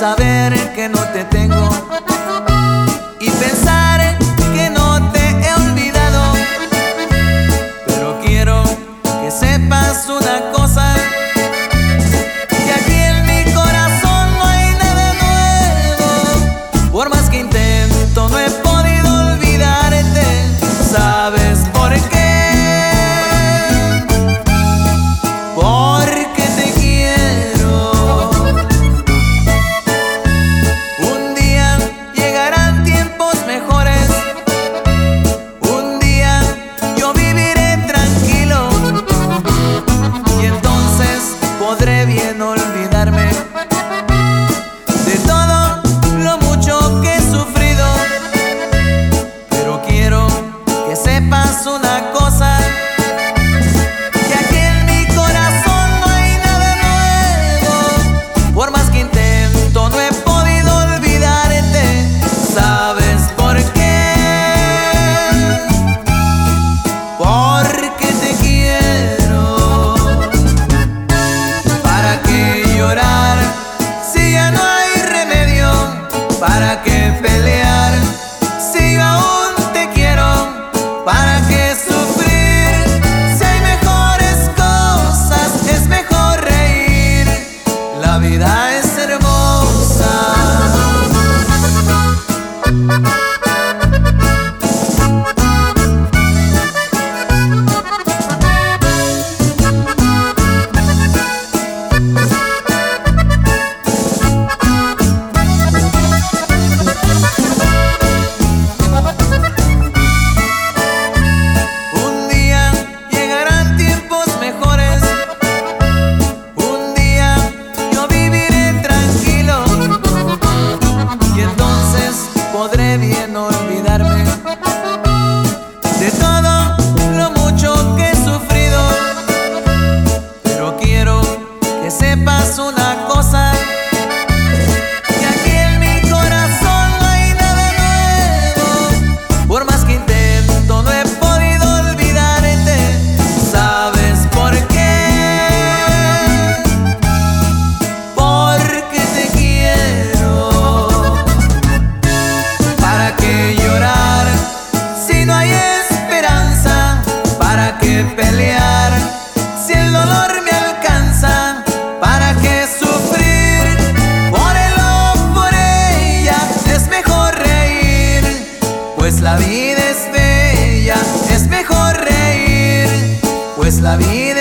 saber que no te tengo y pensar que no te he olvidado. Pero quiero que sepas una cosa, que aquí en mi corazón no hay nada nuevo. Por más que intento no he podido olvidarte. ¿Sabes por qué? Porque te quiero. Un día llegarán tiempos mejores. Un día yo viviré tranquilo y entonces podré bien olvidarme de todo lo mucho que he sufrido. Pero quiero que sepas una cosa, que aquí en mi corazón no hay nada nuevo. Por más que intento no he podido olvidarte. ¿Sabes por qué? Porque te quiero. ¿Para qué llorar si ya no hay remedio? ¿Para qué pelear si yo aún te quiero? ¿Para qué sufrir si hay mejores cosas? Es mejor reír, la vida es hermosa. Un día llegarán tiempos mejores. Un día yo viviré tranquilo y entonces podré bien olvidarme de todo lo mucho que he sufrido. Pero quiero que sepas una cosa, que aquí en mi corazón no hay nada nuevo. Por más que intento no he podido olvidarte. ¿Sabes por qué? Porque te quiero. ¿Para qué llorar si no hay esperanza? ¿Para qué pelear si el dolor me alcanza? ¿Para qué sufrir por él o por ella? Es mejor reír, pues la vida es bella. Es mejor reír, pues la vida